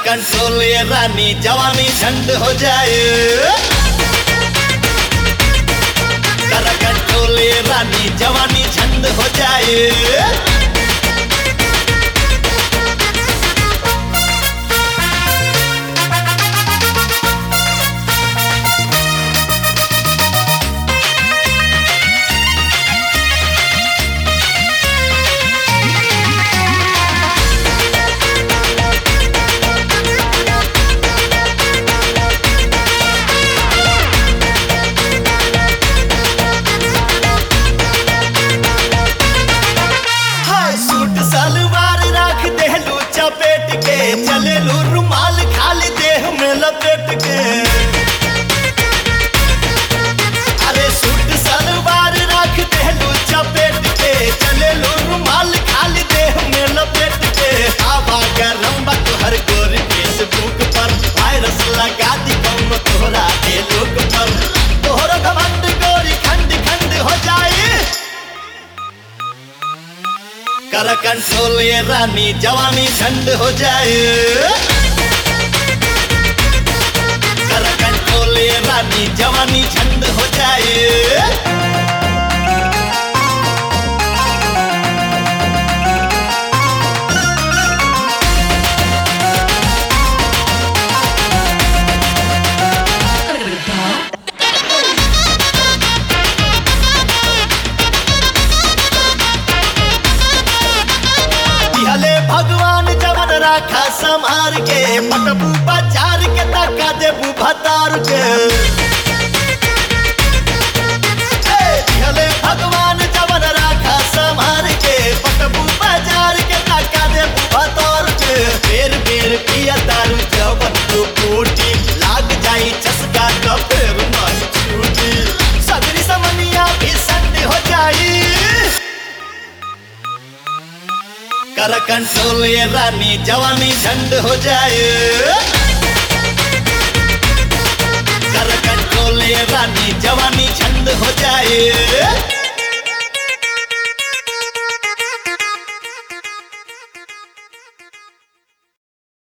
Control ये रानी जवानी झंड हो जाए। कर कंट्रोल ये रानी जवानी झंड हो जाए। सलवार रख देलू चपेट के, चलेलू रुमाल खाली देह में लपेट के। अरे सूट सलवार रख देलू चपेट के, चलेलू रुमाल खाली देह में लपेट के। हवा गरम बा तोहर गोरी फेसबुक पर, वायरस लगा दी कौन तोहरा के लोग पर। तोहर घमंड गोरी खंड खंड हो जाए। कर कंट्रोल ये रानी जवानी झंड हो जाए। कर कंट्रोल ये रानी जवानी झंड हो जाए। भगवान जवन राखा संहार के, पटबू बाजार के धक्का देबू भतार के। भगवान जवन राखा संहार के, पटबू बाजार के धक्का देबू भतार के। बेर बेर पिया दारू जवन तो कोटी, लाग जाई चस्का का फेर नहीं छूटी। सगरी समनिया भी संड हो जाई। कर कंट्रोल ये रानी जवानी झंड हो जाए। कर कंट्रोल ये रानी जवानी झंड हो जाए।